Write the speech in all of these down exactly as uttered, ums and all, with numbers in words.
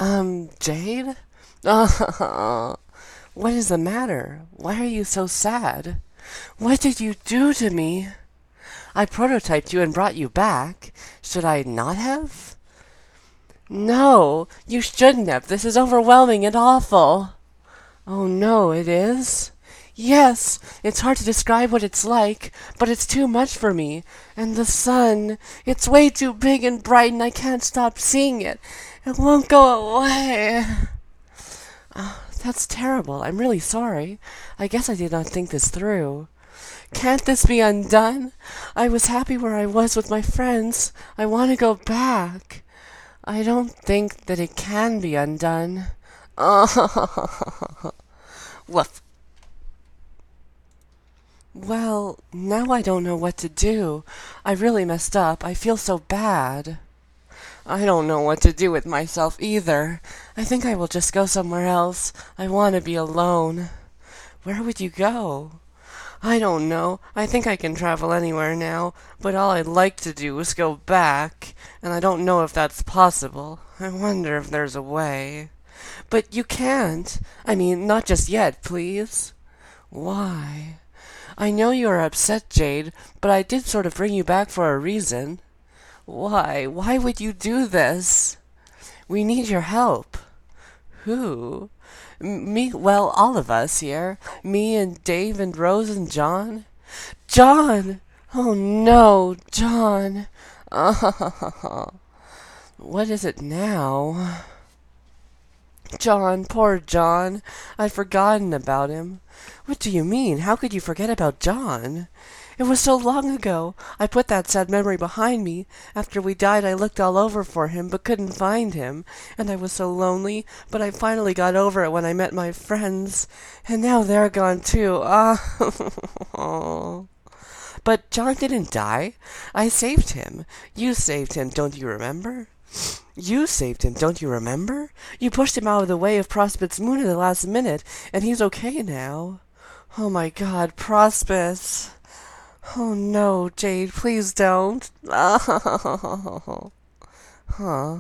Um, Jade? Uh, what is the matter? Why are you so sad? What did you do to me? I prototyped you and brought you back. Should I not have? No, you shouldn't have. This is overwhelming and awful. Oh no, it is? Yes, it's hard to describe what it's like, but it's too much for me. And the sun, it's way too big and bright and I can't stop seeing it. It won't go away. Oh, that's terrible. I'm really sorry. I guess I did not think this through. Can't this be undone? I was happy where I was with my friends. I want to go back. I don't think that it can be undone. Oh, woof. Well, now I don't know what to do. I really messed up. I feel so bad. I don't know what to do with myself either. I think I will just go somewhere else. I want to be alone. Where would you go? I don't know. I think I can travel anywhere now, but all I'd like to do is go back, and I don't know if that's possible. I wonder if there's a way. But you can't. I mean, not just yet, please. Why? I know you are upset, Jade, but I did sort of bring you back for a reason. Why? Why would you do this? We need your help. Who? M- Me? Well, all of us here. Me and Dave and Rose and John. John! Oh no, John. Oh, what is it now? John, poor John. I'd forgotten about him. What do you mean? How could you forget about John? It was so long ago. I put that sad memory behind me. After we died, I looked all over for him, but couldn't find him. And I was so lonely, but I finally got over it when I met my friends. And now they're gone too. Ah. But John didn't die. I saved him. You saved him, don't you remember? You saved him, don't you remember? You pushed him out of the way of Prospet's moon at the last minute, and he's okay now. Oh my god, Prospet. Oh no, Jade, please don't. Oh. Huh.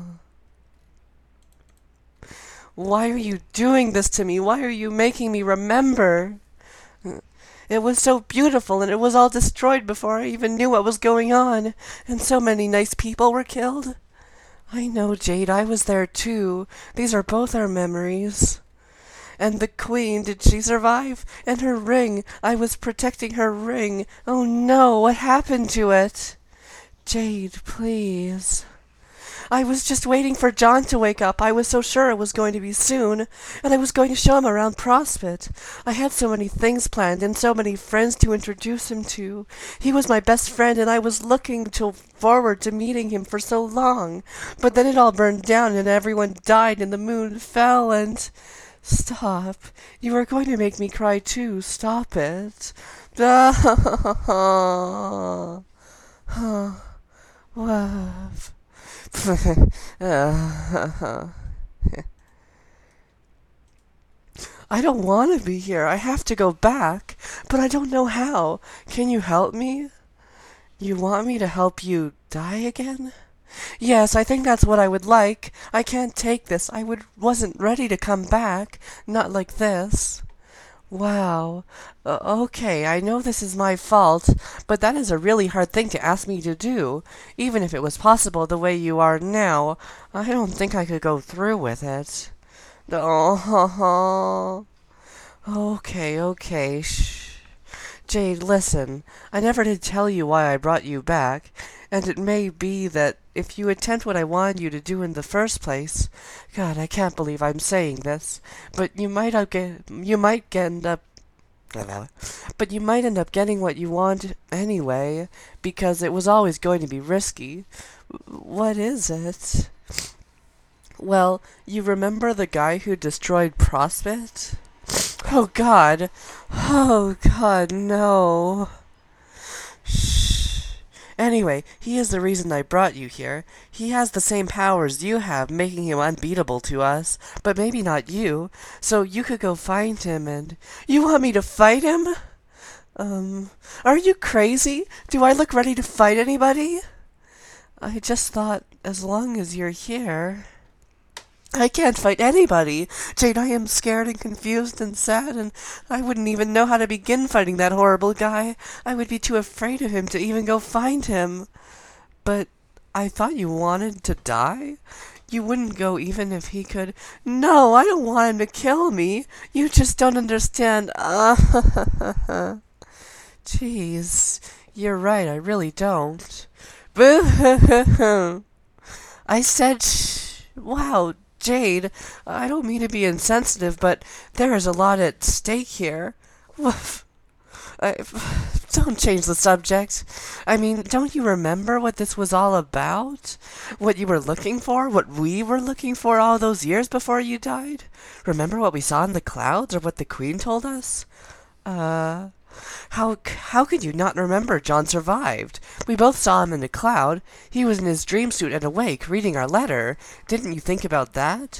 Why are you doing this to me? Why are you making me remember? It was so beautiful, and it was all destroyed before I even knew what was going on, and so many nice people were killed. I know, Jade, I was there too. These are both our memories. And the queen, did she survive? And her ring, I was protecting her ring. Oh no, what happened to it? Jade, please. I was just waiting for John to wake up. I was so sure it was going to be soon, and I was going to show him around Prospet. I had so many things planned and so many friends to introduce him to. He was my best friend, and I was looking to forward to meeting him for so long. But then it all burned down, and everyone died, and the moon fell, and... Stop. You are going to make me cry too. Stop it. Ah. Love. I don't want to be here. I have to go back, but I don't know how. Can you help me? You want me to help you die again? Yes, I think that's what I would like. I can't take this. I would wasn't ready to come back. Not like this. Wow. Uh, okay, I know this is my fault, but that is a really hard thing to ask me to do. Even if it was possible the way you are now, I don't think I could go through with it. Oh, okay, okay. Shh. Jade, listen. I never did tell you why I brought you back, and it may be that if you attempt what I wanted you to do in the first place, God, I can't believe I'm saying this, but you might up get, you might end up, but you might end up getting what you want anyway, because it was always going to be risky. What is it? Well, you remember the guy who destroyed Prospet? Oh God! Oh God, no! Shh. Anyway, he is the reason I brought you here. He has the same powers you have, making him unbeatable to us, but maybe not you. So you could go find him and... You want me to fight him? Um, are you crazy? Do I look ready to fight anybody? I just thought, as long as you're here... I can't fight anybody. Jade, I am scared and confused and sad, and I wouldn't even know how to begin fighting that horrible guy. I would be too afraid of him to even go find him. But I thought you wanted to die? You wouldn't go even if he could. No, I don't want him to kill me. You just don't understand. Uh, Jeez, you're right, I really don't. Boo! I said shh. Wow, Jade, I don't mean to be insensitive, but there is a lot at stake here. Woof. I, don't change the subject. I mean, don't you remember what this was all about? What you were looking for? What we were looking for all those years before you died? Remember what we saw in the clouds, or what the Queen told us? Uh... How how could you not remember John survived? We both saw him in the cloud. He was in his dream suit and awake, reading our letter. Didn't you think about that?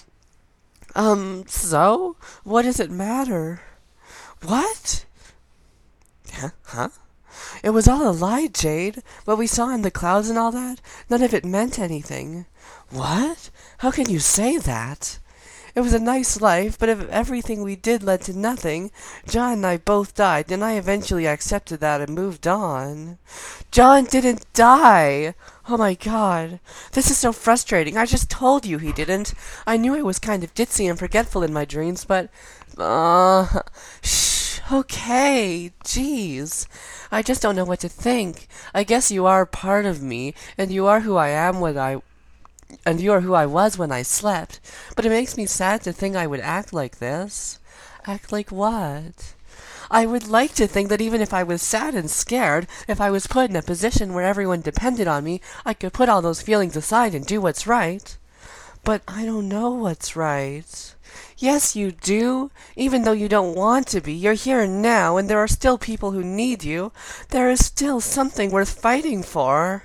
Um, so? What does it matter? What? Huh? Huh? It was all a lie, Jade. What we saw in the clouds and all that, none of it meant anything. What? How can you say that? It was a nice life, but if everything we did led to nothing, John and I both died, and I eventually accepted that and moved on. John didn't die! Oh my god. This is so frustrating. I just told you he didn't. I knew I was kind of ditzy and forgetful in my dreams, but... Uh... Shh. Okay. Jeez. I just don't know what to think. I guess you are part of me, and you are who I am when I... And you are who I was when I slept. But it makes me sad to think I would act like this. Act like what? I would like to think that even if I was sad and scared, if I was put in a position where everyone depended on me, I could put all those feelings aside and do what's right. But I don't know what's right. Yes, you do. Even though you don't want to be, you're here now, and there are still people who need you. There is still something worth fighting for.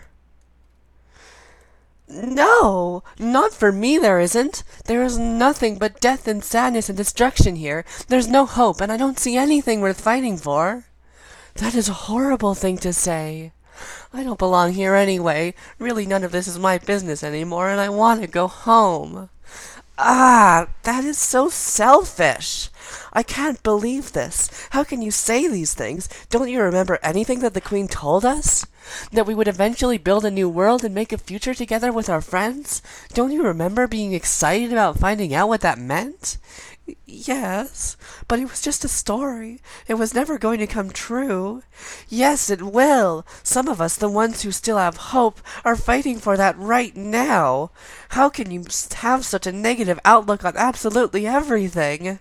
No, not for me there isn't. There is nothing but death and sadness and destruction here. There's no hope, and I don't see anything worth fighting for. That is a horrible thing to say. I don't belong here anyway. Really, none of this is my business anymore, and I want to go home. Ah, that is so selfish. I can't believe this. How can you say these things? Don't you remember anything that the Queen told us? That we would eventually build a new world and make a future together with our friends? Don't you remember being excited about finding out what that meant? Yes, but it was just a story. It was never going to come true. Yes, it will. Some of us, the ones who still have hope, are fighting for that right now. How can you have such a negative outlook on absolutely everything?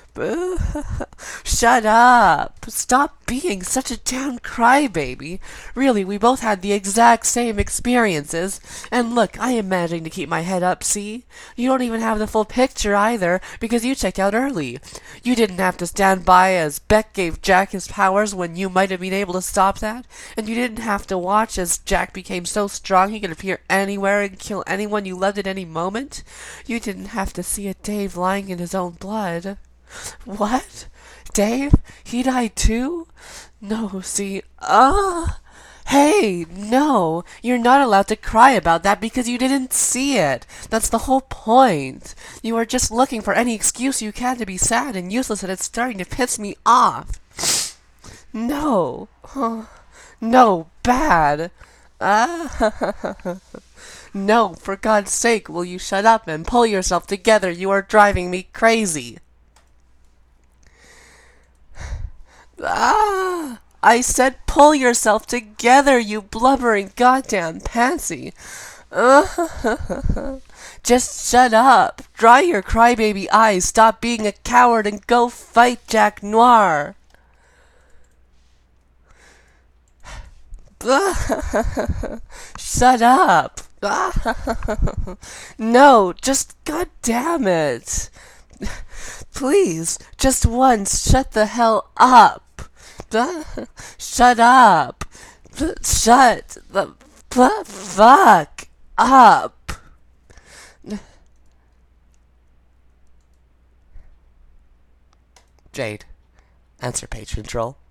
Shut up! Stop being such a damn crybaby. Really, we both had the exact same experiences. And look, I am managing to keep my head up, see? You don't even have the full picture either, because you checked out early. You didn't have to stand by as Beck gave Jack his powers when you might have been able to stop that. And you didn't have to watch as Jack became so strong he could appear anywhere and kill anyone you loved at any moment. You didn't have to see a Dave lying in his own blood. What? Dave? He died too? No, see, ah! Hey, no! You're not allowed to cry about that because you didn't see it! That's the whole point! You are just looking for any excuse you can to be sad and useless, and it's starting to piss me off! No! Huh. No, bad! Ah! No, for God's sake, will you shut up and pull yourself together? You are driving me crazy! Ah! I said pull yourself together, you blubbering goddamn pansy. Uh, just shut up. Dry your crybaby eyes, stop being a coward, and go fight Jack Noir. Shut up. No, just goddamn it. Please, just once, shut the hell up. Shut up. Shut the fuck up. Jade, answer page control.